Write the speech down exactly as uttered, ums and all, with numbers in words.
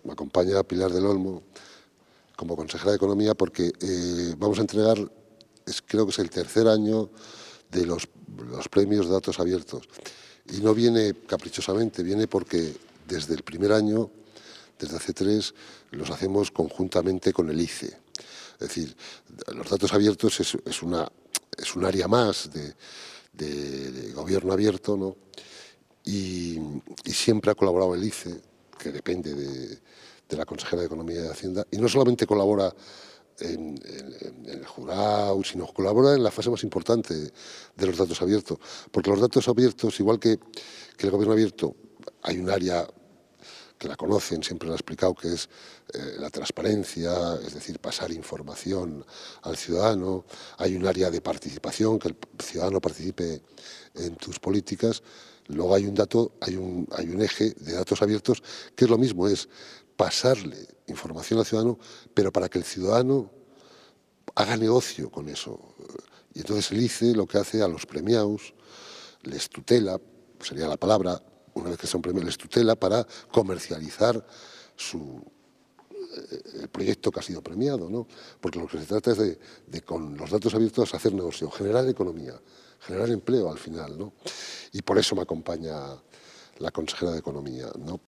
me acompaña Pilar del Olmo como consejera de Economía porque eh, vamos a entregar, es, creo que es el tercer año de los, los premios de datos abiertos. Y no viene caprichosamente, viene porque desde el primer año, desde hace tres, los hacemos conjuntamente con el I C E. Es decir, los datos abiertos es, es, una, es un área más de, de, de gobierno abierto, ¿no? Y, y siempre ha colaborado el I C E, que depende de, de la consejera de Economía y de Hacienda, y no solamente colabora en, en, en el jurado, sino colabora en la fase más importante de, de los datos abiertos, porque los datos abiertos, igual que, que el gobierno abierto, hay un área que la conocen, siempre lo ha explicado, que es eh, la transparencia, es decir, pasar información al ciudadano. Hay un área de participación, que el ciudadano participe en tus políticas. Luego hay un dato, hay un, hay un eje de datos abiertos, que es lo mismo, es pasarle información al ciudadano, pero para que el ciudadano haga negocio con eso. Y entonces el I C E lo que hace a los premiados, les tutela, sería la palabra, una vez que son premios, les tutela para comercializar su, eh, el proyecto que ha sido premiado, ¿no? Porque lo que se trata es de, de, con los datos abiertos, hacer negocio, generar economía, generar empleo al final, ¿no? Y por eso me acompaña la consejera de Economía, ¿no?